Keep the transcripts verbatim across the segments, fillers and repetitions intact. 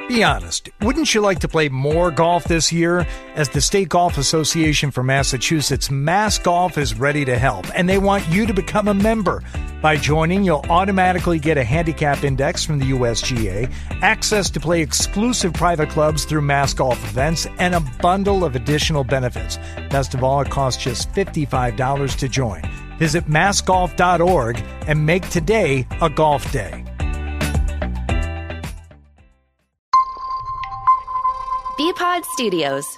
Be honest, wouldn't you like to play more golf this year? As the State Golf Association for Massachusetts, Mass Golf is ready to help, and they want you to become a member. By joining, you'll automatically get a handicap index from the U S G A, access to play exclusive private clubs through Mass Golf events, and a bundle of additional benefits. Best of all, it costs just fifty-five dollars to join. Visit mass golf dot org and make today a golf day. B-Pod Studios.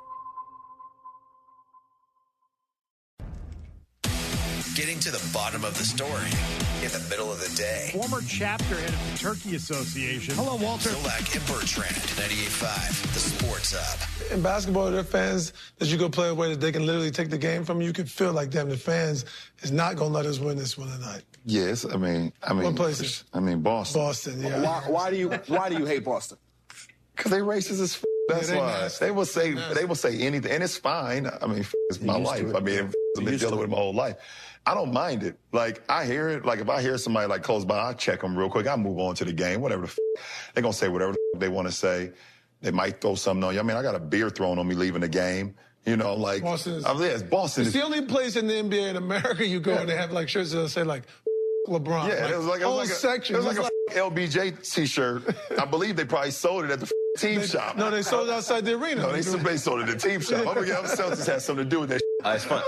Getting to the bottom of the story in the middle of the day. Former chapter head of the Turkey Association. Hello, Walter. Zolak and Bertrand, ninety-eight point five, the Sports Hub. In basketball, there are fans that you go play a way that they can literally take the game from you. You can feel like, damn, the fans is not going to let us win this one tonight. Yes, I mean, I mean, what places? I mean, Boston. Boston, yeah. Why, why do you Why do you hate Boston? Because they racist as f- That's Yeah, they why. nasty. They will say Nasty. they will say anything, and it's fine. I mean, f- it's my used to life. it. I mean, f- I've been used dealing to with it my whole life. I don't mind it. Like, I hear it. Like, if I hear somebody, like, close by, I check them real quick. I move on to the game, whatever the f- They're going to say whatever the f- they want to say. They might throw something on you. I mean, I got a beer thrown on me leaving the game. You know, like, Boston is- I mean, yes, Boston It's is. the only place in the N B A in America you go Yeah. and they have, like, shirts that say, like, LeBron. Yeah, it was like, it whole was like a, section. it was like It's a f- L B J t-shirt. I believe they probably sold it at the f- team they- shop. No, they sold it outside the arena. No, they, they sold it at the team shop. I'm gonna Celtics had something to do with that. Uh, it's fun.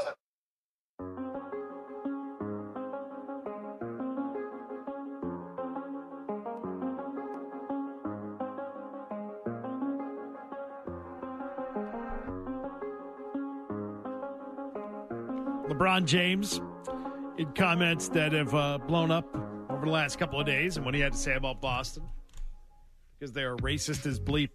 LeBron James in comments that have uh, blown up over the last couple of days and what he had to say about Boston because they are racist as bleep.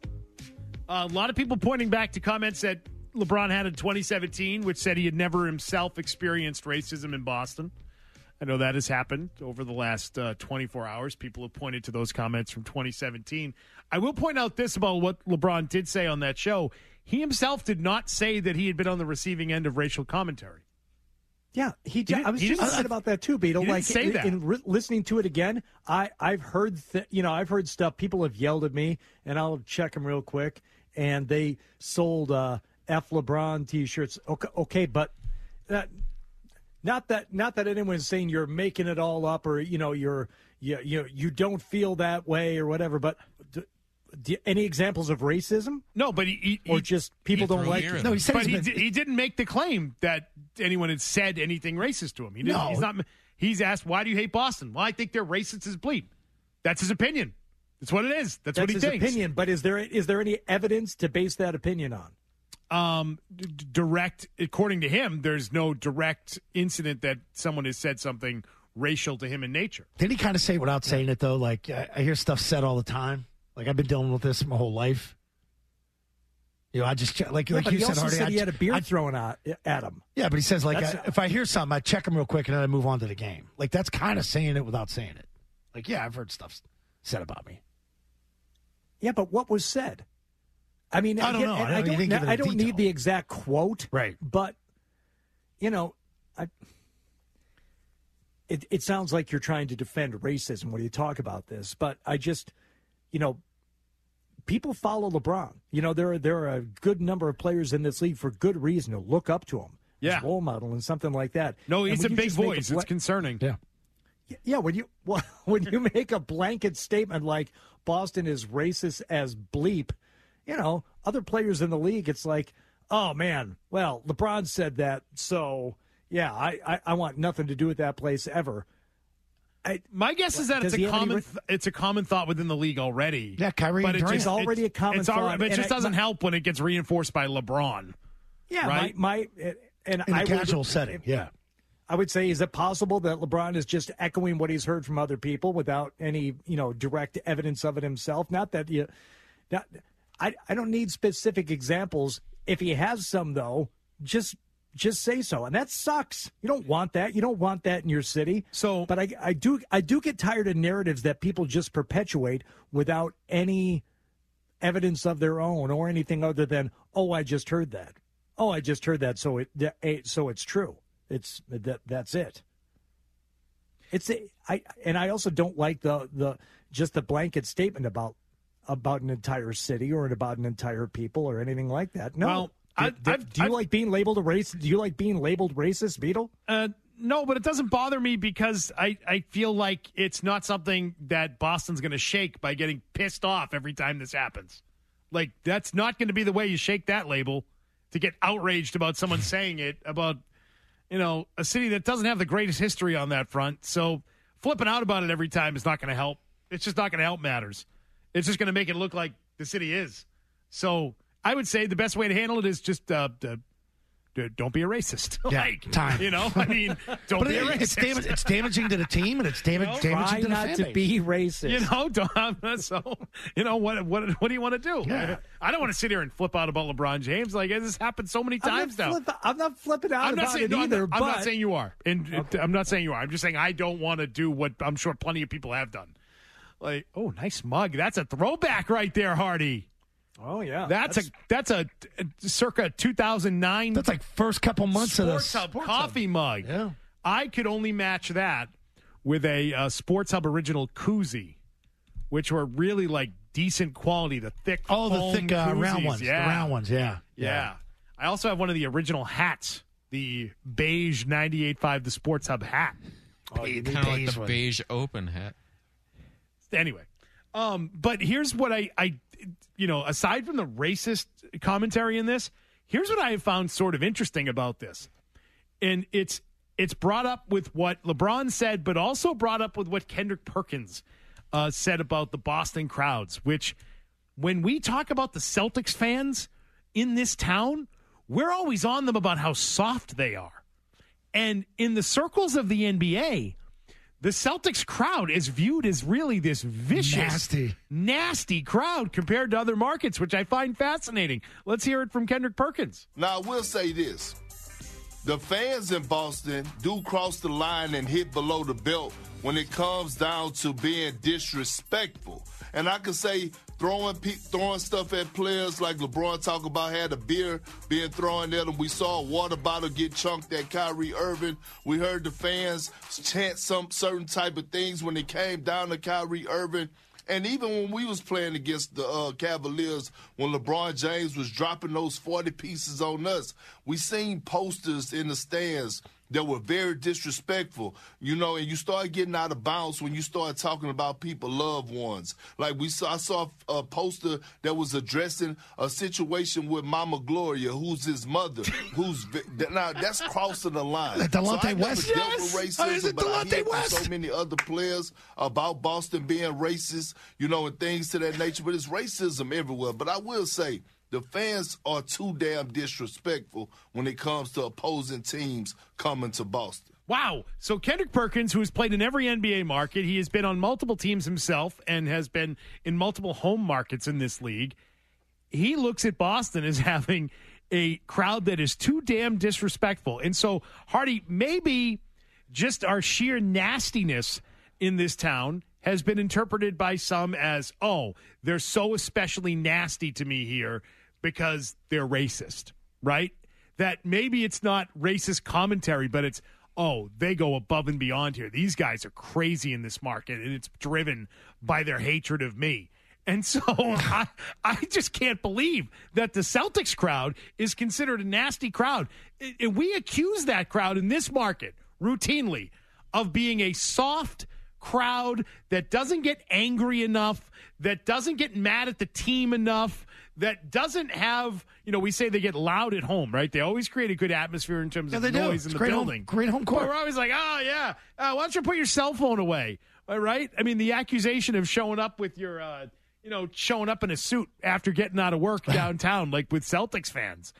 Uh, a lot of people pointing back to comments that LeBron had in twenty seventeen, which said he had never himself experienced racism in Boston. I know that has happened over the last uh, twenty-four hours. People have pointed to those comments from twenty seventeen. I will point out this about what LeBron did say on that show. He himself did not say that he had been on the receiving end of racial commentary. Yeah, he. didn't- I was he just didn't- saying about that too, Beetle. he didn't Like say in, that. in re- listening to it again, I I've heard th- you know I've heard stuff. People have yelled at me, and I'll check them real quick. And they sold uh, F LeBron T-shirts. Okay, okay, but that not that not that anyone's saying you're making it all up or you know you're you you you don't feel that way or whatever. But do, do, any examples of racism? No, but he, he Or he- just people don't like here it? and No, there. he said but he's he, been- di- he didn't make the claim that anyone had said anything racist to him. He didn't. No. He's not. He's asked, "Why do you hate Boston?" Well, I think they're racist as bleep. That's his opinion. That's what it is. That's, That's what he his thinks. opinion. But is there is there any evidence to base that opinion on? Um, d- d- direct, according to him, there's no direct incident that someone has said something racial to him in nature. Did he kind of say it without saying it, though? Like, I, I hear stuff said all the time. Like, I've been dealing with this my whole life. You know, I just, che- like, Yeah, like but you he said, also Hardy, said I- he had a beer I- thrown at, at him. Yeah, but he says, like, That's- I, if I hear something, I check him real quick and then I move on to the game. Like, that's kind of saying it without saying it. Like, yeah, I've heard stuff said about me. Yeah, but what was said? I mean, I don't again, know. and I don't- I you don't, didn't give it I a don't detail. need the exact quote, Right. But you know, I, it it sounds like you're trying to defend racism when you talk about this. But I just, you know, people follow LeBron. You know, there are there are a good number of players in this league for good reason to look up to him, Yeah. as role model and something like that. No, And he's when a you big just make voice. bla- It's concerning. Yeah. Yeah, when you well, when you make a blanket statement like Boston is racist as bleep, you know, other players in the league, it's like, oh man, well, LeBron said that, so yeah, I, I, I want nothing to do with that place ever. I, My guess is that Does it's he a have any common re- th- it's a common thought within the league already. Yeah, Kyrie but and it Durant. just, It's already a common it's already- thought, but it and just I- doesn't my- help when it gets reinforced by LeBron. yeah, Right? my, my and In I a casual would, setting, yeah. I would say, is it possible that LeBron is just echoing what he's heard from other people without any, you know, direct evidence of it himself? Not that you, not, I, I don't need specific examples. If he has some, though, just just say so. And that sucks. You don't want that. You don't want that in your city. So- but I, I do, I do get tired of narratives that people just perpetuate without any evidence of their own or anything other than, oh, I just heard that. Oh, I just heard that. So it, so it's true. It's that. That's it. It's a, I and I also don't like the the just the blanket statement about about an entire city or about an entire people or anything like that. No. Well, do, I, do, I've, do you I've, like being labeled a racist? Do you like being labeled racist, Beetle? Uh, no, but it doesn't bother me because I, I feel like it's not something that Boston's going to shake by getting pissed off every time this happens. Like, that's not going to be the way you shake that label, to get outraged about someone saying it about, you know, a city that doesn't have the greatest history on that front. So flipping out about it every time is not going to help. It's just not going to help matters. It's just going to make it look like the city is. So I would say the best way to handle it is just uh, uh, don't be a racist. Yeah, like, time. You know, I mean, don't but be it, a racist. It's, damage, it's damaging to the team, and it's damage, You know, damaging Try to the not fan to base. be racist. You know, don't, so, you know, what what what do you want to do? Yeah. I don't want to sit here and flip out about LeBron James. Like, this has happened so many I'm times not now. flip, I'm not flipping out I'm not about saying it no, either. I'm, but I'm not saying you are, and okay. I'm not saying you are. I'm just saying I don't want to do what I'm sure plenty of people have done. Like, oh, nice mug. That's a throwback right there, Hardy. Oh yeah, That's, that's a that's a, a circa two thousand nine. That's like first couple months Sports of the Hub coffee Hub. mug. Yeah. I could only match that with a uh, Sports Hub original koozie, which were really like decent quality. The thick, Oh, the foam thick uh, round koozies. ones. Yeah. The round ones, yeah. yeah. I also have one of the original hats, the beige ninety-eight point five, the Sports Hub hat. Oh, you need Kind of like beige the one. beige open hat. Anyway, um, but here's what I, I, you know, aside from the racist commentary in this, here's what I have found sort of interesting about this. And it's it's brought up with what LeBron said, but also brought up with what Kendrick Perkins uh, said about the Boston crowds, which when we talk about the Celtics fans in this town, we're always on them about how soft they are. And in the circles of the N B A, the Celtics crowd is viewed as really this vicious, Nasty. nasty crowd compared to other markets, which I find fascinating. Let's hear it from Kendrick Perkins. Now, I will say this. The fans in Boston do cross the line and hit below the belt when it comes down to being disrespectful. And I can say throwing pe- throwing stuff at players like LeBron talk about, had a beer being thrown at him. We saw a water bottle get chunked at Kyrie Irving. We heard the fans chant some certain type of things when it came down to Kyrie Irving. And even when we was playing against the uh, Cavaliers, when LeBron James was dropping those forty pieces on us, we seen posters in the stands that were very disrespectful, you know, and you start getting out of bounds when you start talking about people, loved ones. Like we saw, I saw a poster that was addressing a situation with Mama Gloria, who's his mother, who's now that's crossing the line. Delonte so I West, never dealt yes. with Oh, is racism, it but I Delonte hear from West? so many other players about Boston being racist, you know, and things to that nature. But it's racism everywhere. But I will say, the fans are too damn disrespectful when it comes to opposing teams coming to Boston. Wow. So Kendrick Perkins, who has played in every N B A market, he has been on multiple teams himself and has been in multiple home markets in this league. He looks at Boston as having a crowd that is too damn disrespectful. And so, Hardy, maybe just our sheer nastiness in this town has been interpreted by some as, oh, they're so especially nasty to me here because they're racist, right? That maybe it's not racist commentary, but it's, oh, they go above and beyond here. These guys are crazy in this market, and it's driven by their hatred of me. And so I, I just can't believe that the Celtics crowd is considered a nasty crowd. And we accuse that crowd in this market routinely of being a soft crowd that doesn't get angry enough, that doesn't get mad at the team enough, that doesn't have, you know, we say they get loud at home, right? They always create a good atmosphere in terms Yeah, of they do. noise It's in the great building. Home, great home court. But we're always like, oh, yeah, uh, why don't you put your cell phone away, all right? I mean, the accusation of showing up with your, uh, you know, showing up in a suit after getting out of work downtown, like with Celtics fans.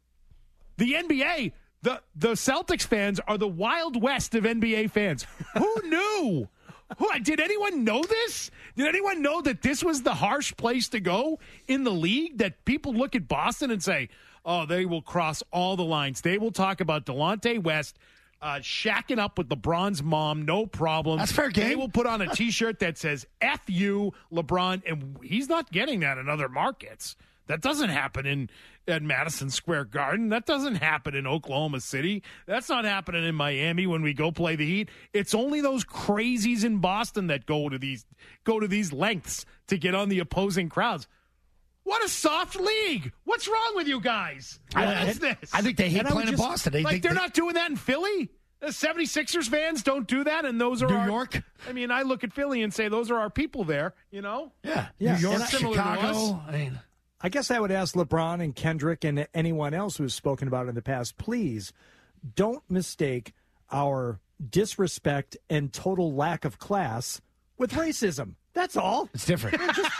The N B A, the, the Celtics fans are the Wild West of N B A fans. Who knew? Who, did anyone know this? Did anyone know that this was the harsh place to go in the league? That people look at Boston and say, oh, they will cross all the lines. They will talk about Delonte West uh, shacking up with LeBron's mom, no problem. That's fair game. They will put on a T-shirt that says F you, LeBron, and he's not getting that in other markets. That doesn't happen in at Madison Square Garden. That doesn't happen in Oklahoma City. That's not happening in Miami when we go play the Heat. It's only those crazies in Boston that go to these go to these lengths to get on the opposing crowds. What a soft league. What's wrong with you guys? What I, is this? I think they hate And I would playing in just- Boston. They, like they, they're they, not doing that in Philly? The 76ers fans don't do that, and those are New our, York? I mean, I look at Philly and say those are our people there, you know? Yeah. Yeah. New York, And I- Similar to us. Chicago. I mean, I guess I would ask LeBron and Kendrick and anyone else who's spoken about it in the past, please don't mistake our disrespect and total lack of class with racism. That's all. it's different.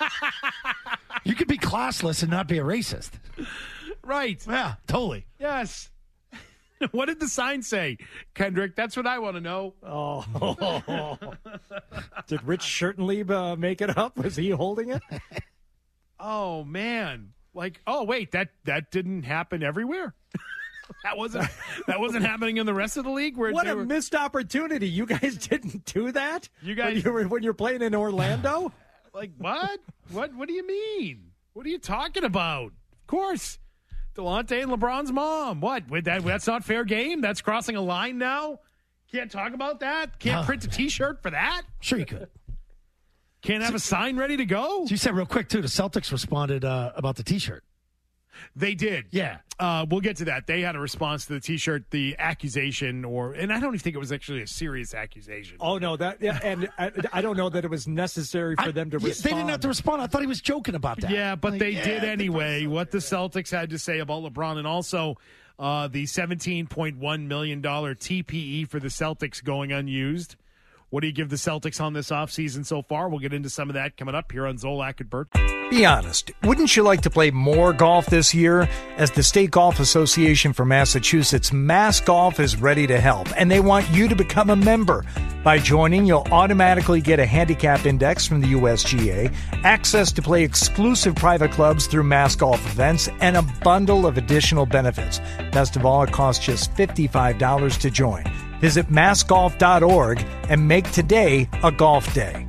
You could be classless and not be a racist. Right. Yeah, totally. Yes. What did the sign say, Kendrick? That's what I want to know. Oh. Did Rich Shirtenlieb uh, make it up? Was he holding it? Oh, man. Like, oh, wait, that, that didn't happen everywhere? that wasn't that wasn't happening in the rest of the league? Where What they a were, mast opportunity. You guys didn't do that? You guys- When, you were, when you're playing in Orlando? like, what? What What do you mean? What are you talking about? Of course. Delonte and LeBron's mom. What? With that, that's not fair game? That's crossing a line now? Can't talk about that? Can't No. print a T-shirt for that? Sure you could. Can't have a sign ready to go? So you said real quick, too, the Celtics responded uh, about the T-shirt. They did. Yeah. Uh, we'll get to that. They had a response to the T-shirt, the accusation, or and I don't even think it was actually a serious accusation. Oh, no. that yeah, And I, I don't know that it was necessary for I- them to yeah, respond. They didn't have to respond. I thought he was joking about that. Yeah, but Like, they yeah, did they anyway. What the Celtics had to say about LeBron, and also uh, the seventeen point one million dollars T P E for the Celtics going unused. What do you give the Celtics on this offseason so far? We'll get into some of that coming up here on Zolak and Burt. Be honest, wouldn't you like to play more golf this year? As the State Golf Association for Massachusetts, Mass Golf is ready to help, and they want you to become a member. By joining, you'll automatically get a handicap index from the U S G A, access to play exclusive private clubs through Mass Golf events, and a bundle of additional benefits. Best of all, it costs just fifty-five dollars to join. Visit mass golf dot org and make today a golf day.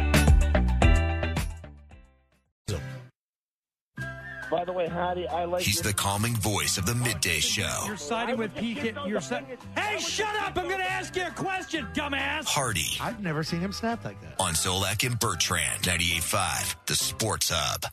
By the way, Hattie, I like He's your- the calming voice of the midday show. You're siding with P K. You're si- Hey, shut up! I'm going to ask you a question, dumbass. Hardy I've never seen him snap like that. on Zolak and Bertrand, ninety-eight point five, the Sports Hub.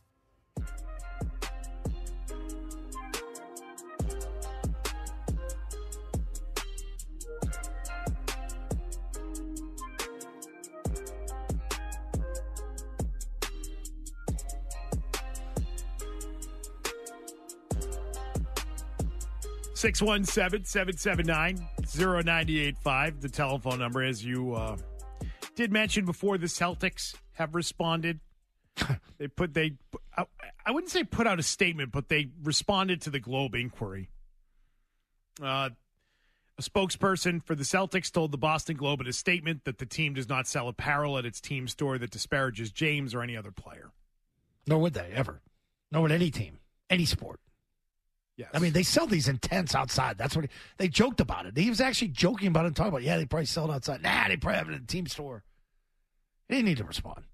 six one seven, seven seven nine, zero nine eight five, the telephone number. As you uh, did mention before, the Celtics have responded. They put, they, I, I wouldn't say put out a statement, but they responded to the Globe inquiry. Uh, a spokesperson for the Celtics told the Boston Globe in a statement that the team does not sell apparel at its team store that disparages James or any other player. Nor would they, ever. Nor would any team, any sport. Yes. I mean, they sell these in tents outside. That's what he, they joked about it. He was actually joking about it and talking about, yeah, they probably sell it outside. Nah, they probably have it in the team store. He didn't need to respond.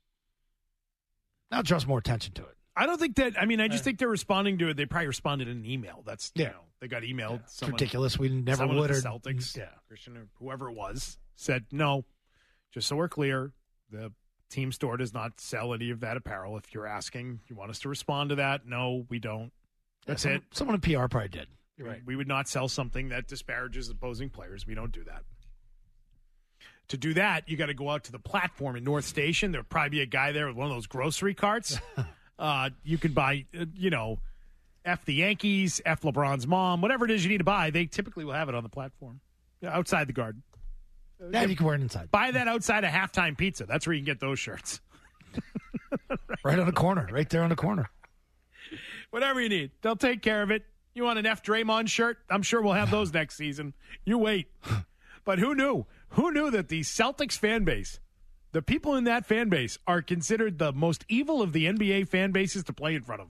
Now draws more attention to it. I don't think that, I mean, I just think they're responding to it. They probably responded in an email. That's, you Yeah. know, they got emailed. Yeah, it's Someone- ridiculous. We never someone would. at Or, the Celtics, yeah. Christian or whoever it was, said, no, just so we're clear, the team store does not sell any of that apparel. If you're asking, you want us to respond to that? No, we don't. That's yeah, it. someone, Someone in P R probably did. You're We- right. We would not sell something that disparages opposing players. We don't do that. To do that, you got to go out to the platform in North Station. There'll probably be a guy there with one of those grocery carts. uh, you can buy, uh, you know, F the Yankees, F LeBron's mom, whatever it is you need to buy. They typically will have it on the platform, yeah, outside the garden. Yeah, you can wear it inside. Buy that outside of Halftime Pizza. That's where you can get those shirts. Right on the corner. Right there on the corner. Whatever you need, they'll take care of it. You want an F Draymond shirt? I'm sure we'll have those next season. You wait. But who knew? Who knew that the Celtics fan base, the people in that fan base, are considered the most evil of the N B A fan bases to play in front of?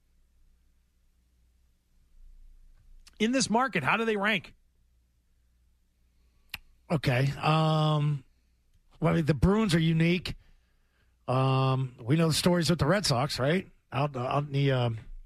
In this market, how do they rank? Okay. Um, well, I mean, the Bruins are unique. Um, we know the stories with the Red Sox, right? Out, out in the um,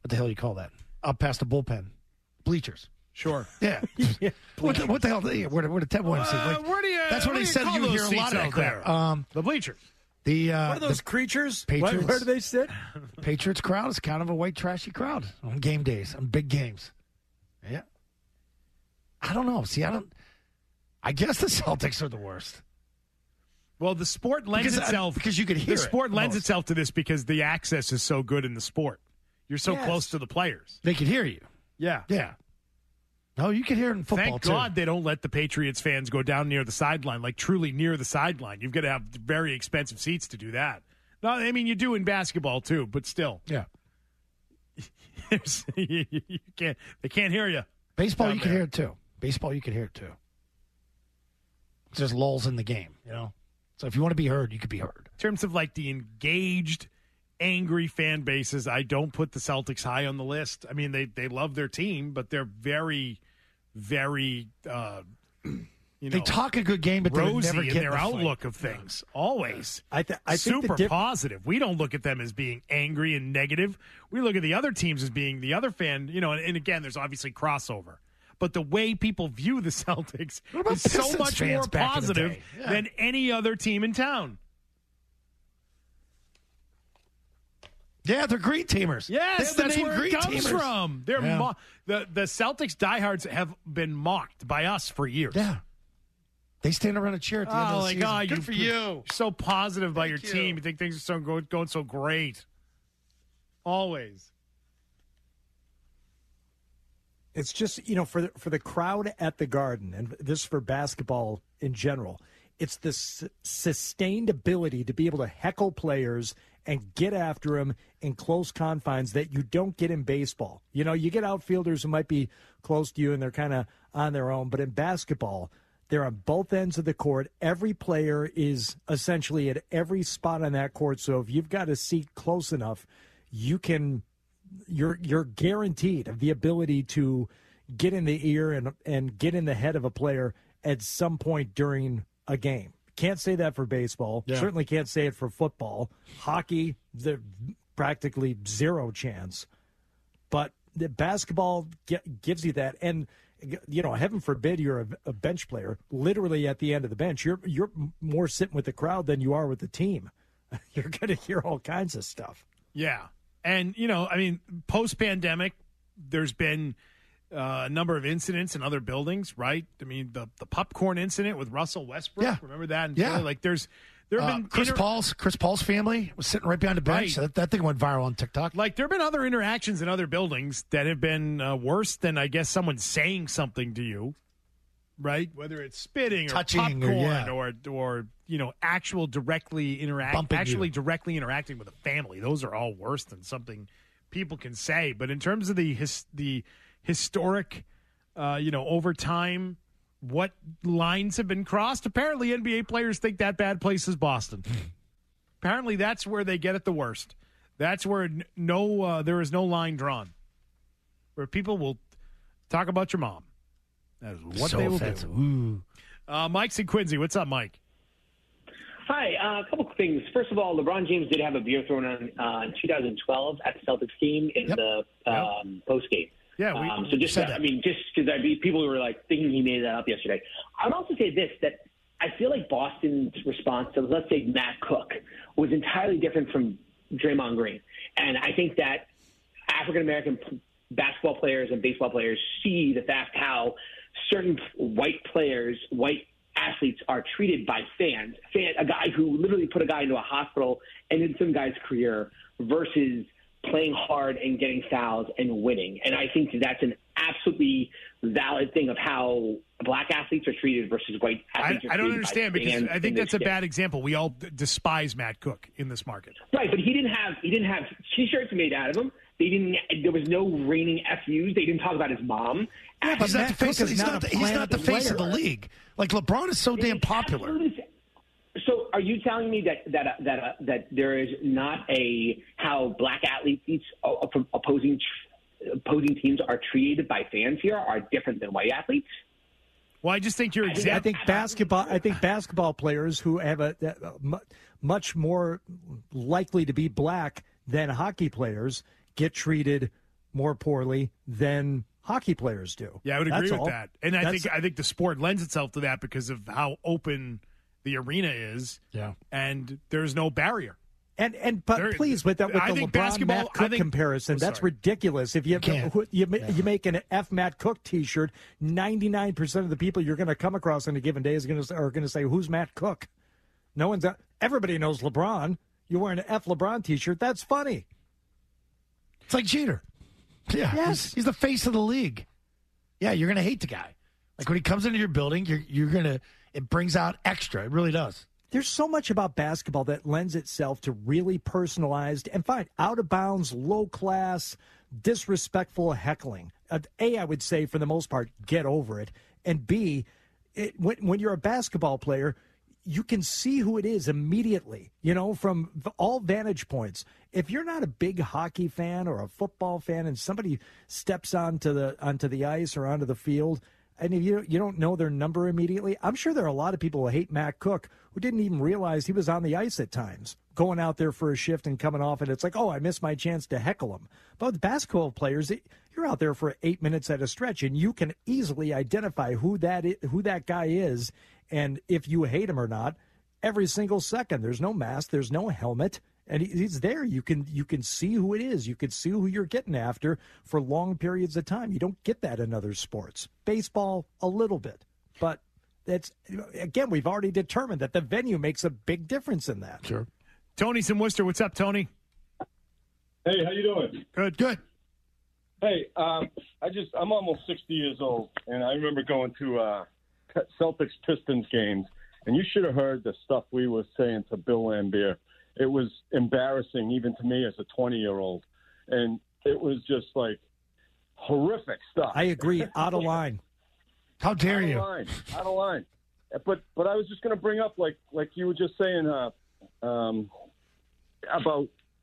what the hell do you call that? Up past the bullpen. Bleachers. Sure. Yeah. yeah. What, the, what the hell? Yeah, where, where the Ted Williams uh, like, where do you, That's what what he do said. You, You hear a lot of that crap. Um, the bleachers. The uh, what are those the creatures? Patriots, Where, where do they sit? Patriots crowd is kind of a white trashy crowd on game days, on big games. Yeah. I don't know. See, I don't. I guess the Celtics are the worst. Well, the sport lends because, itself uh, because you could hear the sport it lends most. itself to this because the access is so good in the sport. You're so Yes. close to the players. They could hear you. Yeah. Yeah. No, you can hear it in football, Thank too. God they don't let the Patriots fans go down near the sideline, like truly near the sideline. You've got to have very expensive seats to do that. No, I mean, you do in basketball, too, but still. Yeah. you, you can't, they can't hear you. Baseball, down you can there. hear it, too. Baseball, you can hear it, too. It's just lulls in the game, you know? So if you want to be heard, you could be heard. In terms of like the engaged, angry fan bases, I don't put the Celtics high on the list. I mean, they, they love their team, but they're very, very, uh, you know, They talk a good game, but they rosy never in get their the fight. outlook of things. Always. I, th- I think Super the diff- positive. We don't look at them as being angry and negative. We look at the other teams as being the other fan, you know, and, and again, there's obviously crossover. But the way people view the Celtics What about is so Pistons much fans more back in the positive day? Yeah. than any other team in town. Yeah, they're green teamers. Yes, They have that's the name where it green comes teamers. from. They're Yeah. mo- the the Celtics diehards have been mocked by us for years. Yeah. They stand around a chair at the end Oh, of the like, season. oh, Good you, for you. You're so positive about your Thank team. you. You think things are so go, going so great. Always. It's just, you know, for the, for the crowd at the Garden, and this for basketball in general, it's the s- sustained ability to be able to heckle players and get after them in close confines that you don't get in baseball. You know, you get outfielders who might be close to you and they're kind of on their own, but in basketball, they're on both ends of the court. Every player is essentially at every spot on that court, so if you've got a seat close enough, you can you're you're guaranteed of the ability to get in the ear and and get in the head of a player at some point during a game. Can't say that for baseball. Yeah. Certainly can't say it for football. Hockey, the practically zero chance. But the basketball ge- gives you that, and you know, heaven forbid you're a, a bench player. Literally at the end of the bench, you're you're more sitting with the crowd than you are with the team. You're going to hear all kinds of stuff. Yeah. And, you know, I mean, post-pandemic, there's been uh, a number of incidents in other buildings, right? I mean, the, the popcorn incident with Russell Westbrook. Yeah. Remember that? in Yeah. Philly? Like, there's there have Uh, been Chris inter- Paul's Chris Paul's family was sitting right behind the bench. Right. That, that thing went viral on TikTok. Like, there have been other interactions in other buildings that have been uh, worse than, I guess, someone saying something to you, right? Whether it's spitting or Touching or- popcorn yeah. or, or, you know, actual directly interact, Bumping you. actually directly interacting with a family. Those are all worse than something people can say. But in terms of the his, the historic, uh, you know, over time, what lines have been crossed, apparently N B A players think that bad place is Boston. Apparently that's where they get it the worst. That's where n- no uh, there is no line drawn. Where people will talk about your mom. That is what so they will offensive. do. Ooh. Uh, Mike's in Quincy. What's up, Mike? Hi, uh, a couple of things. First of all, LeBron James did have a beer thrown on uh, in two thousand twelve at the Celtics game in Yep. the um, post game. Yeah, we um, so just said uh, that. I mean, just because I mean, people were like thinking he made that up yesterday. I would also say this: that I feel like Boston's response to, let's say, Matt Cook was entirely different from Draymond Green, and I think that African American p- basketball players and baseball players see the fact how certain white players, white athletes are treated by fans. Fan, a guy who literally put a guy into a hospital and in some guy's career versus playing hard and getting fouls and winning. And I think that's an absolutely valid thing of how black athletes are treated versus white I, athletes are I don't treated understand by because fans I in think this that's a state. bad example. We all d- despise Matt Cook in this market. Right, but he didn't have he didn't have t-shirts made out of him. They didn't. There was no raining F Us. They didn't talk about his mom. Yeah, but he's not, Matt the face, Cook of, is he's not not, a the, he's not the player. face of the league. Like, LeBron is so damn popular. Absolutely. So, are you telling me that that uh, that uh, that there is not a how black athletes uh, from opposing opposing teams are treated by fans here are different than white athletes? Well, I just think you're I think- I exactly. think basketball. I think basketball players who have a, a mu- much more likely to be black than hockey players get treated more poorly than hockey players do. Yeah, I would agree That's with all. that. And I That's- think I think the sport lends itself to that because of how open the arena is. Yeah. And there's no barrier. And and but There- please with that with I the think LeBron basketball- Matt I Cook think- comparison, oh, that's sorry. ridiculous. If you You can't. you you, ma- you make an F Matt Cook T-shirt, ninety-nine percent of the people you're going to come across on a given day is going to are going to say, "Who's Matt Cook?" No one's. Everybody knows LeBron. You're wearing an F LeBron T-shirt. That's funny. It's like Jeter. Yeah. Yes. He's, he's the face of the league. Yeah, you're going to hate the guy. Like when he comes into your building, you're you're going to, it brings out extra. It really does. There's so much about basketball that lends itself to really personalized and fine, out of bounds, low class, disrespectful heckling. Uh, A, I would say for the most part, get over it. And B, it, when, when you're a basketball player, you can see who it is immediately, you know, from v- all vantage points. If you're not a big hockey fan or a football fan and somebody steps onto the onto the ice or onto the field, and if you, you don't know their number immediately, I'm sure there are a lot of people who hate Matt Cook who didn't even realize he was on the ice at times, going out there for a shift and coming off, and it's like, oh, I missed my chance to heckle him. But with basketball players, it, you're out there for eight minutes at a stretch, and you can easily identify who that is, who that guy is, and if you hate him or not, every single second. There's no mask, there's no helmet, and he, he's there. You can you can see who it is. You can see who you're getting after for long periods of time. You don't get that in other sports. Baseball, a little bit, but that's again, we've already determined that the venue makes a big difference in that. Sure. Tony's in Worcester. What's up, Tony? Hey, how you doing? Good. Good. Hey, um, I just I'm almost sixty years old, and I remember going to uh, Celtics Pistons games, and you should have heard the stuff we were saying to Bill Laimbeer. It was embarrassing even to me as a twenty year old, and it was just like horrific stuff. I agree. Out of line. How dare out you? Of line, out of line. But but I was just going to bring up like like you were just saying uh, um, about.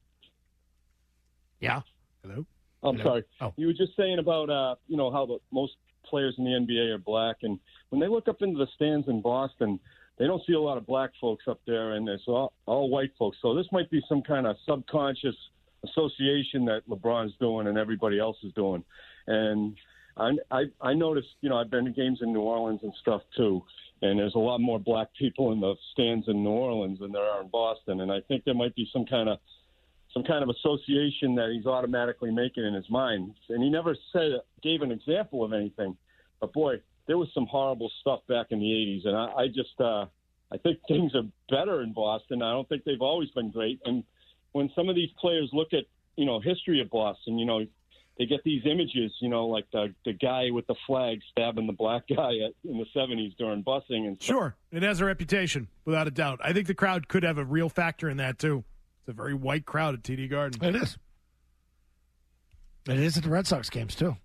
Yeah. Hello. I'm Hello? sorry. Oh. You were just saying about uh, you know how the most players in the N B A are black, and when they look up into the stands in Boston, they don't see a lot of black folks up there, and it's all, all white folks. So this might be some kind of subconscious association that LeBron's doing and everybody else is doing. And I, I, I noticed, you know, I've been to games in New Orleans and stuff too, and there's a lot more black people in the stands in New Orleans than there are in Boston. And I think there might be some kind of some kind of association that he's automatically making in his mind. And he never said gave an example of anything, but boy, there was some horrible stuff back in the eighties, and I, I just uh, I think things are better in Boston. I don't think they've always been great. And when some of these players look at, you know, history of Boston, you know, they get these images, you know, like the the guy with the flag stabbing the black guy at, in the seventies during busing and stuff. Sure, it has a reputation, without a doubt. I think the crowd could have a real factor in that, too. It's a very white crowd at T D Garden. It is. It is at the Red Sox games, too.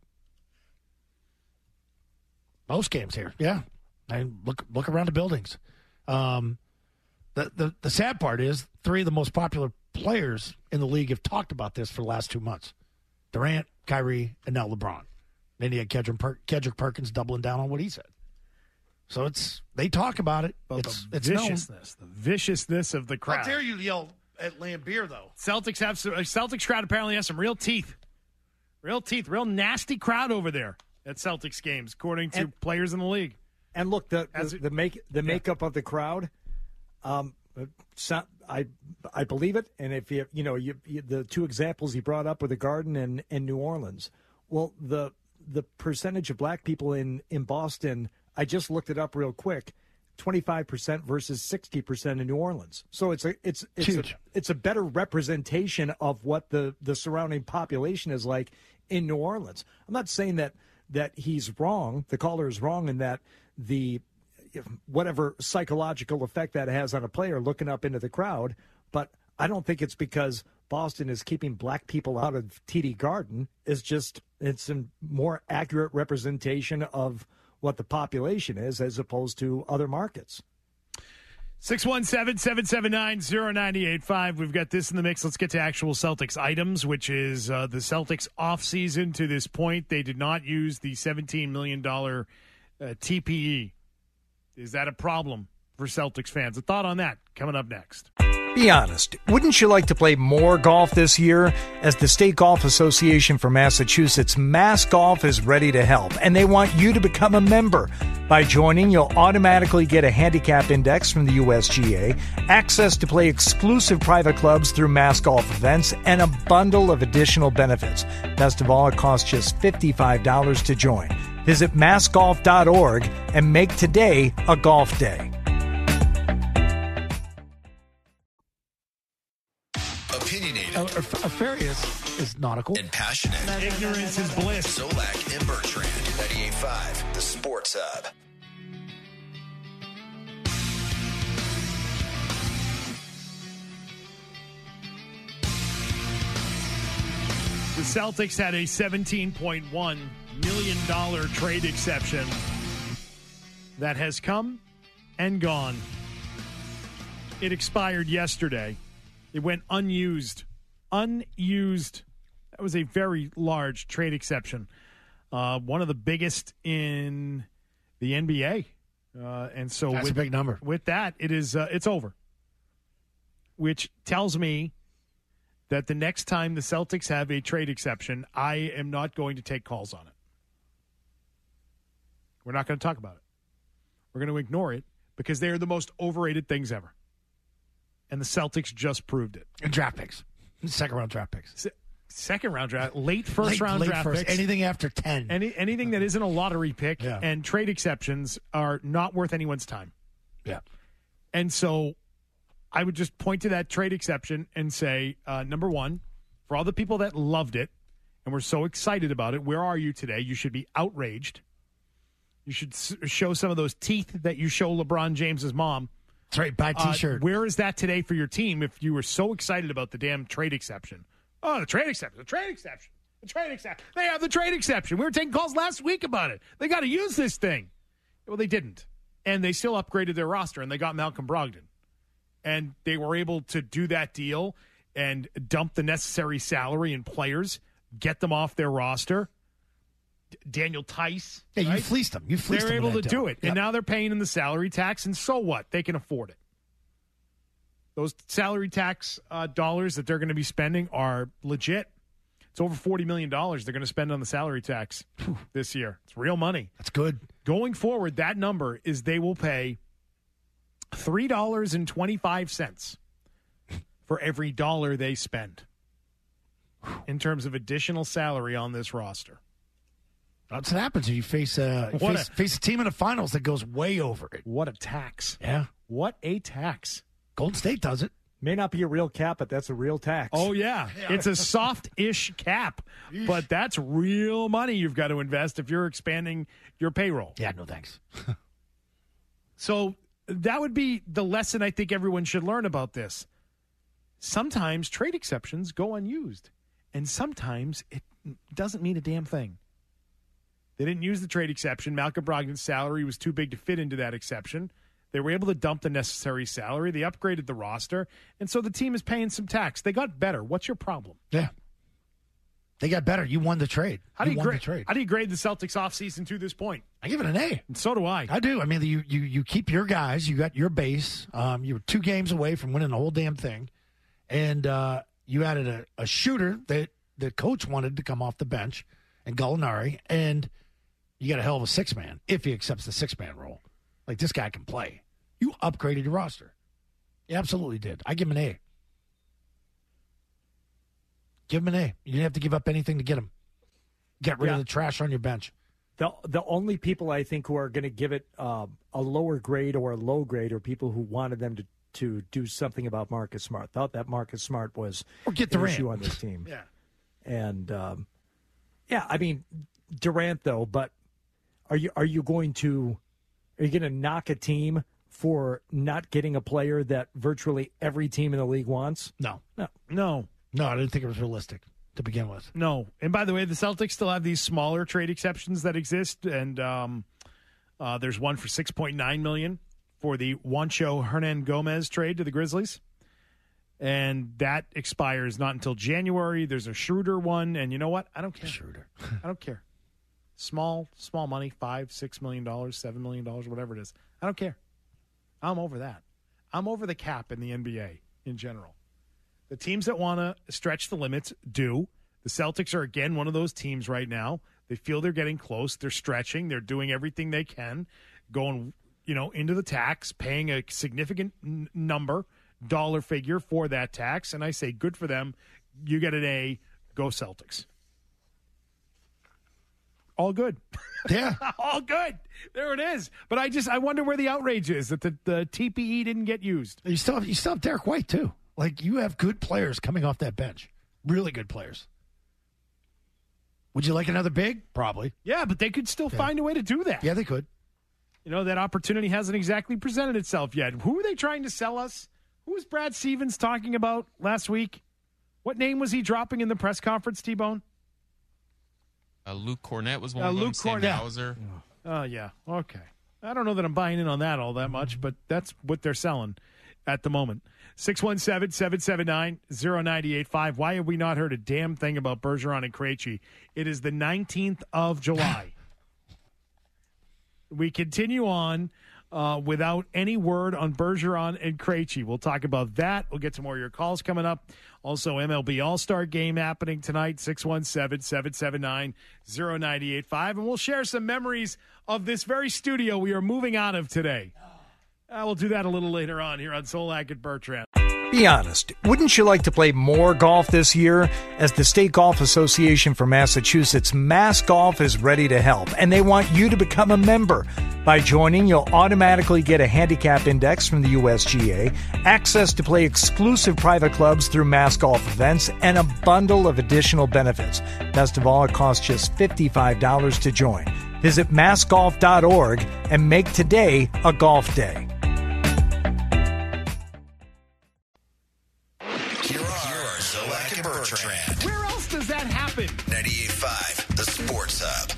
Most games here, yeah. I look look around the buildings. Um, the, the the sad part is three of the most popular players in the league have talked about this for the last two months: Durant, Kyrie, and now LeBron. Then you had Kedrick, per- Kedrick Perkins doubling down on what he said. So it's they talk about it. About it's the it's viciousness, known. the viciousness of the crowd. How dare you yell at Lambeer though? Celtics have some, Celtics crowd apparently has some real teeth, real teeth, real nasty crowd over there at Celtics games, according to And- players in the league. And look, the As the, it- the make the makeup of the crowd, um, so, I I believe it. And if you you know you, you the two examples he brought up were the Garden and, and New Orleans. Well, the the percentage of black people in, in Boston, I just looked it up real quick, twenty-five percent versus sixty percent in New Orleans. So it's a it's it's Huge. a, it's a better representation of what the, the surrounding population is like in New Orleans. I'm not saying that that he's wrong. The caller is wrong in that the whatever psychological effect that has on a player looking up into the crowd, but I don't think it's because Boston is keeping black people out of T D Garden. It's just it's a more accurate representation of what the population is as opposed to other markets. six one seven, seven seven nine, zero nine eight five. We've got this in the mix. Let's get to actual Celtics items, which is uh, the Celtics offseason to this point. They did not use the seventeen million dollars uh, T P E. Is that a problem for Celtics fans? A thought on that coming up next. Be honest, wouldn't you like to play more golf this year? As the State Golf Association for Massachusetts, Mass Golf is ready to help, and they want you to become a member. By joining, you'll automatically get a handicap index from the U S G A, access to play exclusive private clubs through Mass Golf events, and a bundle of additional benefits. Best of all, it costs just fifty-five dollars to join. Visit mass golf dot org and make today a golf day. Opinionated. A, a, a ferry is, is nautical. And passionate. Ignorance is bliss. Zolak and Bertrand. ninety-eight point five, The Sports Hub. The Celtics had a seventeen point one million dollars trade exception that has come and gone. It expired yesterday. It went unused. Unused. That was a very large trade exception. Uh, one of the biggest in the N B A. Uh, and so That's with, a big number. With that, it is uh, it's over. Which tells me that the next time the Celtics have a trade exception, I am not going to take calls on it. We're not going to talk about it. We're going to ignore it because they are the most overrated things ever. And the Celtics just proved it. And draft picks. Second round draft picks. Se- second round draft, late first late, round late draft first, picks. Anything after ten. Any, anything that isn't a lottery pick Yeah. and trade exceptions are not worth anyone's time. Yeah. And so I would just point to that trade exception and say, uh, number one, for all the people that loved it and were so excited about it, where are you today? You should be outraged. You should s- show some of those teeth that you show LeBron James's mom. That's right, buy a T-shirt. Uh, where is that today for your team if you were so excited about the damn trade exception? Oh, the trade exception, the trade exception, the trade exception. They have the trade exception. We were taking calls last week about it. They got to use this thing. Well, they didn't. And they still upgraded their roster, and they got Malcolm Brogdon. And they were able to do that deal and dump the necessary salary and players, get them off their roster. D- Daniel Tice. Yeah, right? you fleeced them. You fleeced They're them. able with to that do deal. it. Yep. And now they're paying in the salary tax, and so what? They can afford it. Those salary tax uh, dollars that they're going to be spending are legit. It's over forty million dollars they're going to spend on the salary tax this year. It's real money. That's good. Going forward, that number is they will pay three dollars and twenty-five cents for every dollar they spend in terms of additional salary on this roster. That's what happens when you face, uh, What face, a- face a team in the finals that goes way over it. What a tax. Yeah. What a tax. Golden State does it. May not be a real cap, but that's a real tax. Oh, yeah. It's a soft-ish cap, but that's real money you've got to invest if you're expanding your payroll. Yeah, no thanks. So that would be the lesson I think everyone should learn about this. Sometimes trade exceptions go unused, and sometimes it doesn't mean a damn thing. They didn't use the trade exception. Malcolm Brogdon's salary was too big to fit into that exception. They were able to dump the necessary salary. They upgraded the roster, and so the team is paying some tax. They got better. What's your problem? Yeah. They got better. You won the trade. How do you, won gra- the trade. How do you grade the Celtics offseason to this point? I give it an A. And so do I. I do. I mean, you you you keep your guys. You got your base. Um, you were two games away from winning the whole damn thing, and uh, you added a, a shooter that the coach wanted to come off the bench, and Gallinari, and you got a hell of a six man if he accepts the six man role. Like, this guy can play. You upgraded your roster. You absolutely did. I give him an A. Give him an A. You didn't have to give up anything to get him. Get rid Yeah. of the trash on your bench. The the only people I think who are going to give it uh, a lower grade or a low grade are people who wanted them to, to do something about Marcus Smart. Thought that Marcus Smart was Or get an Durant. issue on this team. Yeah. And um, yeah, I mean Durant though. But are you are you going to are you going to knock a team for not getting a player that virtually every team in the league wants? No. No. No. No, I didn't think it was realistic to begin with. No. And by the way, the Celtics still have these smaller trade exceptions that exist, and um, uh, there's one for six point nine million dollars for the Juancho Hernan Gomez trade to the Grizzlies. And that expires not until January. There's a Schroeder one, and you know what? I don't care. Schroeder. I don't care. Small, small money, five, six million dollars, seven million dollars, whatever it is. I don't care. I'm over that. I'm over the cap in the N B A. in general. The teams that want to stretch the limits do. The Celtics are, again, one of those teams right now. They feel they're getting close. They're stretching. They're doing everything they can, going, you know, into the tax, paying a significant n- number, dollar figure for that tax. And I say, good for them. You get an A. Go Celtics. All good. Yeah. All good. There it is. But I just, I wonder where the outrage is that the, the T P E didn't get used. You still have, you still have Derek White, too. Like, you have good players coming off that bench. Really good players. Would you like another big? Probably. Yeah, but they could still yeah. find a way to do that. Yeah, they could. You know, that opportunity hasn't exactly presented itself yet. Who are they trying to sell us? Who was Brad Stevens talking about last week? What name was he dropping in the press conference, T-Bone? Uh, Luke Cornett was one uh, of them. Luke Sam Cornett. Hauser. Oh, uh, yeah. Okay. I don't know that I'm buying in on that all that much, but that's what they're selling at the moment. six one seven, seven seven nine, zero nine eight five. Why have we not heard a damn thing about Bergeron and Krejci? It is the nineteenth of July. We continue on uh, without any word on Bergeron and Krejci. We'll talk about that. We'll get to more of your calls coming up. Also, M L B All-Star Game happening tonight, six one seven, seven seven nine, zero nine eight five. And we'll share some memories of this very studio we are moving out of today. Uh, we'll do that a little later on here on Solak and Bertrand. Be honest, wouldn't you like to play more golf this year? As the State Golf Association for Massachusetts, Mass Golf is ready to help, and they want you to become a member. By joining, you'll automatically get a handicap index from the U S G A, access to play exclusive private clubs through Mass Golf events, and a bundle of additional benefits. Best of all, it costs just fifty-five dollars to join. Visit mass golf dot org and make today a golf day. Bertrand. Where else does that happen? ninety-eight point five, the Sports Hub.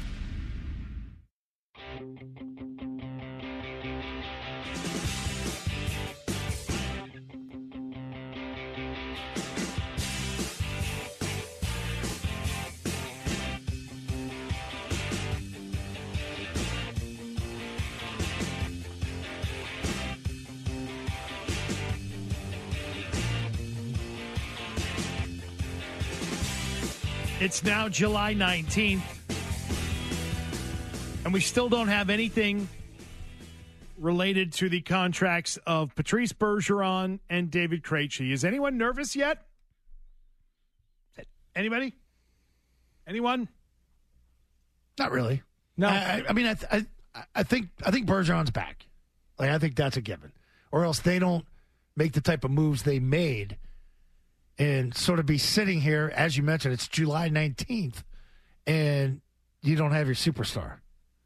It's now July nineteenth, and we still don't have anything related to the contracts of Patrice Bergeron and David Krejci. Is anyone nervous yet? Anybody? Anyone? Not really. No. I, I mean, I, I, I think I think Bergeron's back. Like, I think that's a given, or else they don't make the type of moves they made. And sort of be sitting here, as you mentioned, it's July nineteenth, and you don't have your superstar.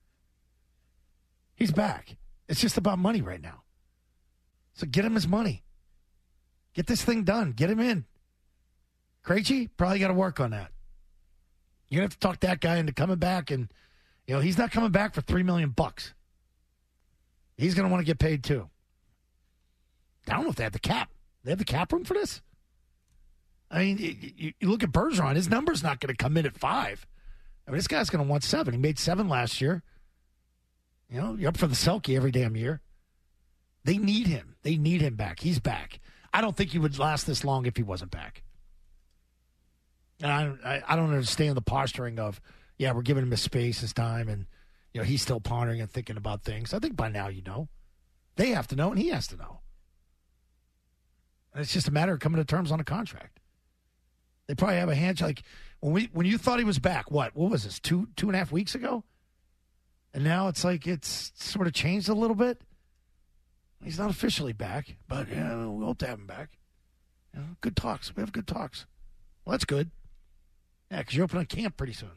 He's back. It's just about money right now. So get him his money. Get this thing done. Get him in. Krejci, probably got to work on that. You're going to have to talk that guy into coming back, and, you know, he's not coming back for three million bucks. He's going to want to get paid, too. I don't know if they have the cap. They have the cap room for this? I mean, you, you look at Bergeron, his number's not going to come in at five. I mean, this guy's going to want seven. He made seven last year. You know, you're up for the Selke every damn year. They need him. They need him back. He's back. I don't think he would last this long if he wasn't back. And I, I, I don't understand the posturing of, yeah, we're giving him his space, his time, and, you know, he's still pondering and thinking about things. I think by now you know. They have to know, and he has to know. And it's just a matter of coming to terms on a contract. They probably have a handshake. Like when we when you thought he was back, what? What was this? Two two and a half weeks ago? And now it's like it's sort of changed a little bit. He's not officially back, but yeah, we hope to have him back. You know, good talks. We have good talks. Well, that's good. Yeah, because you're opening camp pretty soon.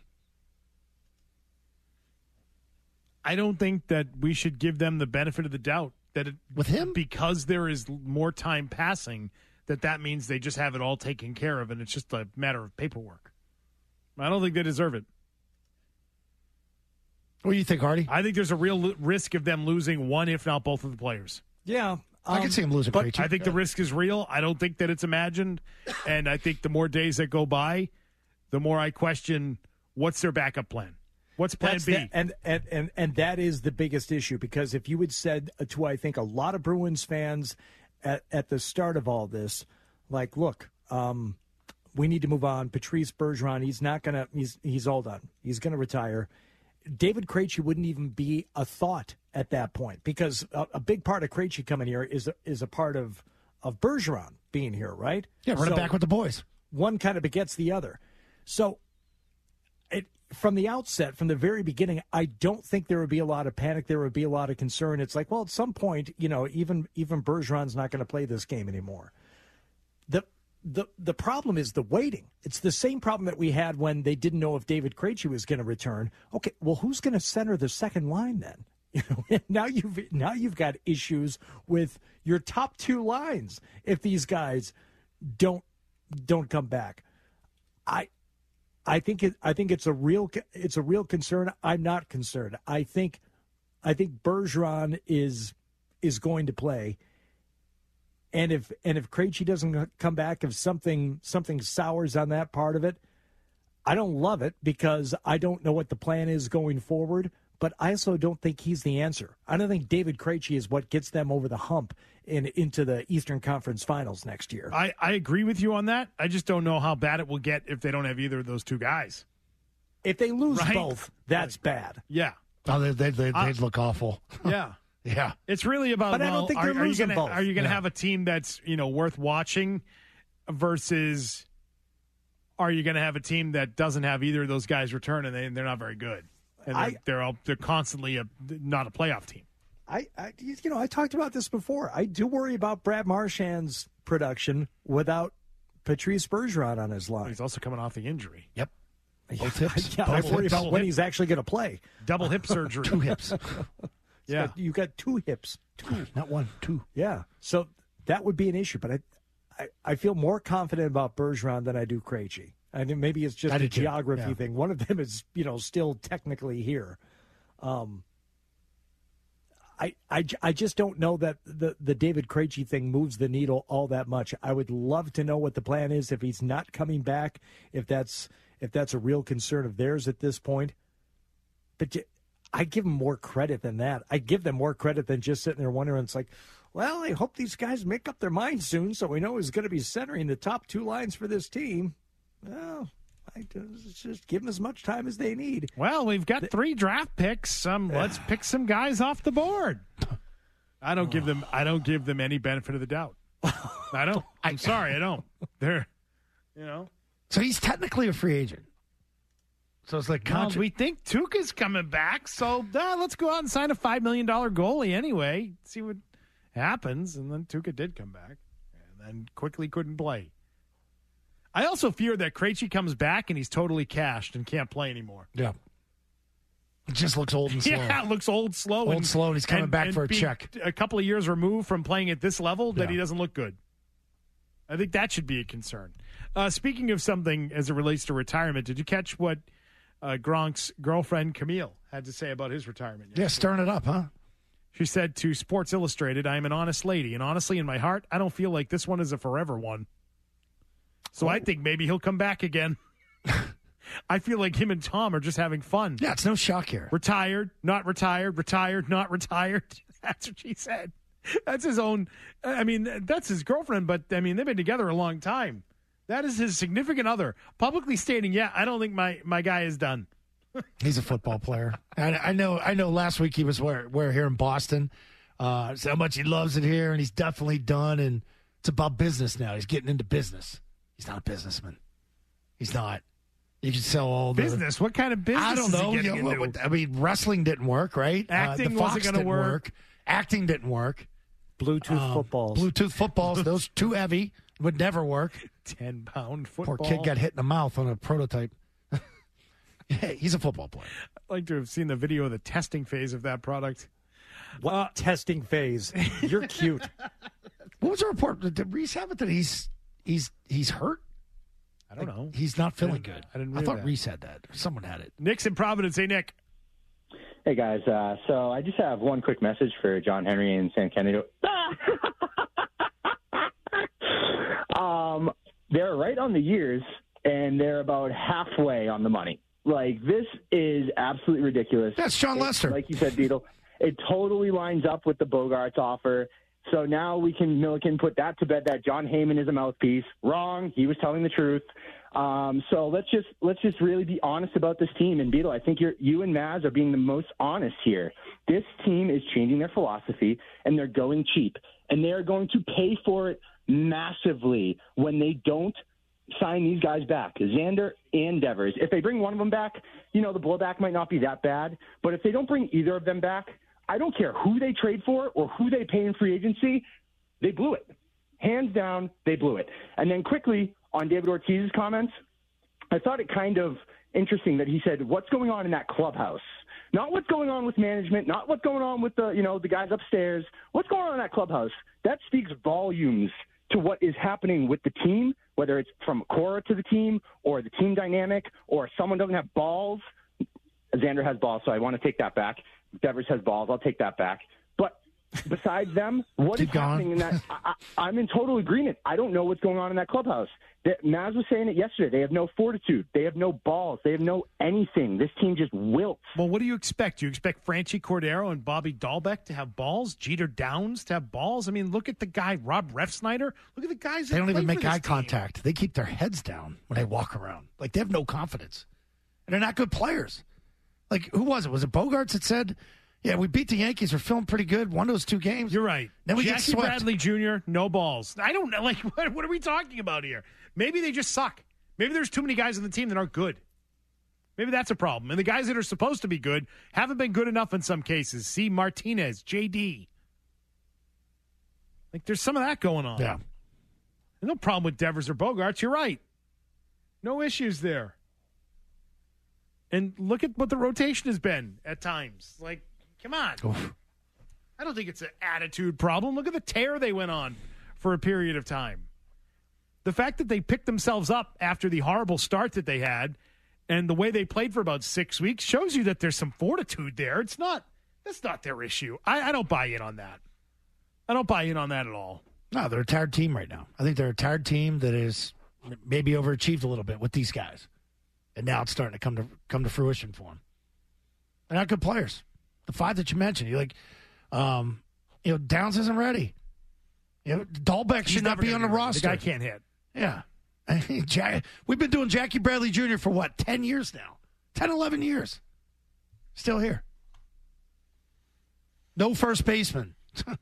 I don't think that we should give them the benefit of the doubt that it, with him, because there is more time passing, that that means they just have it all taken care of, and it's just a matter of paperwork. I don't think they deserve it. What do you think, Hardy? I think there's a real risk of them losing one, if not both, of the players. Yeah. Um, I can see him losing. But Krejci. I think yeah. the risk is real. I don't think that it's imagined. And I think the more days that go by, the more I question what's their backup plan. What's plan That's B? The, and, and, and, and that is the biggest issue, because if you had said to, I think, a lot of Bruins fans at, at the start of all this, like, look, um, we need to move on. Patrice Bergeron, he's not going to, he's he's all done. He's going to retire. David Krejci wouldn't even be a thought at that point because a, a big part of Krejci coming here is is a part of, of Bergeron being here, right? Yeah, run so it back with the boys. One kind of begets the other. So it, from the outset, from the very beginning, I don't think there would be a lot of panic. There would be a lot of concern. It's like, well, at some point, you know, even even Bergeron's not going to play this game anymore. The The the problem is the waiting. It's the same problem that we had when they didn't know if David Krejci was going to return. Okay, well, who's going to center the second line then? You know, now you've now you've got issues with your top two lines if these guys don't don't come back. I I think it I think it's a real it's a real concern. I'm not concerned. I think I think Bergeron is is going to play. And if and if Krejci doesn't come back, if something something sours on that part of it, I don't love it because I don't know what the plan is going forward. But I also don't think he's the answer. I don't think David Krejci is what gets them over the hump in into the Eastern Conference Finals next year. I, I agree with you on that. I just don't know how bad it will get if they don't have either of those two guys. If they lose Right? both, that's bad. Yeah. Oh, they, they, they, Uh, they'd look awful. Yeah. Yeah. It's really about, But I don't well, think are, they're are you losing gonna, both. Are you going to Yeah. have a team that's, you know, worth watching versus are you going to have a team that doesn't have either of those guys return and they, they're not very good? And they're, I- they're, all, they're constantly a, not a playoff team. I, I, you know, I talked about this before. I do worry about Brad Marchand's production without Patrice Bergeron on his line. He's also coming off the injury. Yep. Both hips. Yeah, Both I worry hips. about when he's actually going to play. Double hip surgery. Two hips. Yeah. Got- you got two hips. Two. Not one, two. Yeah. So that would be an issue. But I, I, I feel more confident about Bergeron than I do Krejci. I mean, maybe it's just I a do too. geography Yeah. thing. One of them is, you know, still technically here. Um, I, I, I just don't know that the, the David Krejci thing moves the needle all that much. I would love to know what the plan is if he's not coming back, if that's if that's a real concern of theirs at this point. But j- I give them more credit than that. I give them more credit than just sitting there wondering. It's like, well, I hope these guys make up their minds soon so we know who's going to be centering the top two lines for this team. Well, I just, just give them as much time as they need. Well, we've got three draft picks. Um, let's pick some guys off the board. I don't give them. I don't give them any benefit of the doubt. I don't. I'm sorry. I don't. They're, you know. So he's technically a free agent. So it's like Well, contra- we think Tuukka's coming back, so uh, let's go out and sign a five million dollar goalie anyway. See what happens. And then Tuukka did come back, and then quickly couldn't play. I also fear that Krejci comes back and he's totally cashed and can't play anymore. Yeah. It just looks old and slow. Yeah, it looks old, slow. Old, and, slow, and he's coming and- back and for a being check. A couple of years removed from playing at this level, that Yeah. he doesn't look good. I think that should be a concern. Uh, speaking of something as it relates to retirement, did you catch what uh, Gronk's girlfriend Camille had to say about his retirement? Yeah, stirring it up, huh? She said to Sports Illustrated, "I am an honest lady, and honestly, in my heart, I don't feel like this one is a forever one. So I think maybe he'll come back again." I feel like him and Tom are just having fun. Yeah, it's no shock here. Retired, not retired, retired, not retired. That's what she said. That's his own. I mean, that's his girlfriend, but I mean, they've been together a long time. That is his significant other publicly stating, "Yeah, I don't think my, my guy is done." He's a football player. I, I know. I know. Last week he was where, where here in Boston. Uh, so how much he loves it here, and he's definitely done. And it's about business now. He's getting into business. He's not a businessman. He's not. You can sell all the Business? What kind of business? I don't is he know. getting You know, into? what- I mean, wrestling didn't work, right? Acting uh, the Fox wasn't gonna didn't work. Acting didn't work. Bluetooth Um, footballs. Bluetooth footballs. Those too heavy would never work. Ten pound football. Poor kid got hit in the mouth on a prototype. Yeah, he's a football player. I'd like to have seen the video of the testing phase of that product. What Uh, testing phase? You're cute. What was the report? Did Reese have it that he's he's he's hurt? I don't know. He's not I feeling didn't- good. I didn't I read thought that. Reese had that. Someone had it. Nick's in Providence. Hey, Nick. Hey guys, uh, so I just have one quick message for John Henry and San Candido. um, they're right on the years, and they're about halfway on the money. Like, this is absolutely ridiculous. That's Sean It- Lester. Like you said, Beetle, it totally lines up with the Bogarts offer. So now we can Milliken put that to bed that John Heyman is a mouthpiece. Wrong. He was telling the truth. Um, so let's just let's just really be honest about this team. And Beetle, I think you're, you and Maz are being the most honest here. This team is changing their philosophy, and they're going cheap. And they are going to pay for it massively when they don't sign these guys back, Xander and Devers. If they bring one of them back, you know, the blowback might not be that bad. But if they don't bring either of them back, I don't care who they trade for or who they pay in free agency, they blew it. Hands down, they blew it. And then quickly, on David Ortiz's comments, I thought it kind of interesting that he said, what's going on in that clubhouse? Not what's going on with management, not what's going on with the, you know, the guys upstairs. What's going on in that clubhouse? That speaks volumes to what is happening with the team, whether it's from Cora to the team or the team dynamic or someone doesn't have balls. Xander has balls, so I want to take that back. Devers has balls. I'll take that back. But besides them, what Keep is going. happening in that? I, I, I'm in total agreement. I don't know what's going on in that clubhouse. That, Maz was saying it yesterday. They have no fortitude. They have no balls. They have no anything. This team just wilts. Well, what do you expect? You expect Franchi Cordero and Bobby Dahlbeck to have balls? Jeter Downs to have balls? I mean, look at the guy, Rob Refsnyder. Look at the guys that They don't even make eye team. contact. They keep their heads down when they walk around. Like, they have no confidence. And they're not good players. Like, who was it? Was it Bogarts that said, yeah, we beat the Yankees. We're feeling pretty good. Won those two games. You're right. Then we Jackie get swept. Bradley Junior, no balls. I don't know. Like, what, what are we talking about here? Maybe they just suck. Maybe there's too many guys on the team that aren't good. Maybe that's a problem. And the guys that are supposed to be good haven't been good enough in some cases. See Martinez, J D. Like, there's some of that going on. Yeah. There's no problem with Devers or Bogarts. You're right. No issues there. And look at what the rotation has been at times. Like, come on. Oof. I don't think it's an attitude problem. Look at the tear they went on for a period of time. The fact that they picked themselves up after the horrible start that they had and the way they played for about six weeks shows you that there's some fortitude there. It's not, that's not their issue. I, I don't buy in on that. I don't buy in on that at all. No, they're a tired team right now. I think they're a tired team that is maybe overachieved a little bit with these guys. And now it's starting to come to come to fruition for them. They're not good players. The five that you mentioned, you're like, um, you know, Downs isn't ready. You know, Dahlbeck should not be on the ready. roster. The guy can't hit. Yeah. Jack, we've been doing Jackie Bradley Junior for what, ten years now? ten, eleven years. Still here. No first baseman.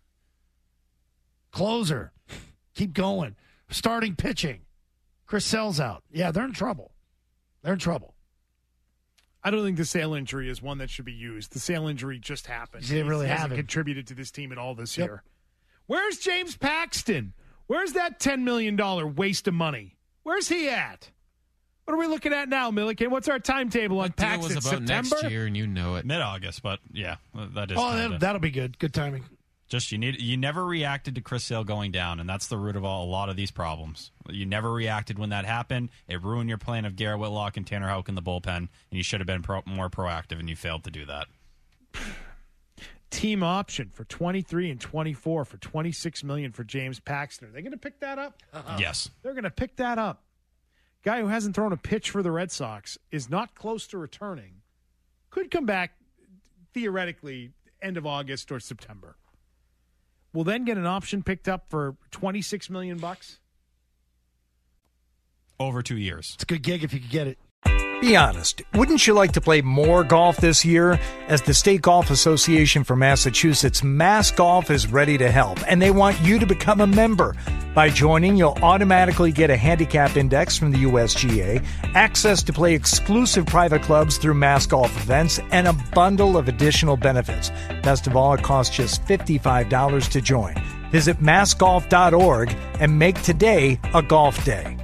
Closer. Keep going. Starting pitching. Chris Sale's out. Yeah, they're in trouble. They're in trouble. I don't think the Sale injury is one that should be used. The Sale injury just happened. He didn't really he have hasn't it. contributed to this team at all this Yep. year. Where's James Paxton? Where's that ten million dollars waste of money? Where's he at? What are we looking at now, Milliken? What's our timetable on That deal Paxton? was about September? next year, and you know it. Mid-August, but yeah, that is. Oh, kinda, that, that'll be good. Good timing. Just you need you never reacted to Chris Sale going down, and that's the root of all, a lot of these problems. You never reacted when that happened. It ruined your plan of Garrett Whitlock and Tanner Houck in the bullpen, and you should have been pro, more proactive, and you failed to do that. Team option for twenty-three and twenty-four for twenty-six million dollars for James Paxton. Are they going to pick that up? Uh-huh. Yes. They're going to pick that up. Guy who hasn't thrown a pitch for the Red Sox is not close to returning. Could come back theoretically end of August or September. Will then get an option picked up for twenty-six million dollars bucks. Over two years. It's a good gig if you could get it. Be honest, wouldn't you like to play more golf this year? As the State Golf Association for Massachusetts, Mass Golf is ready to help, and they want you to become a member. By joining, you'll automatically get a handicap index from the U S G A, access to play exclusive private clubs through Mass Golf events, and a bundle of additional benefits. Best of all, it costs just fifty-five dollars to join. Visit mass golf dot org and make today a golf day.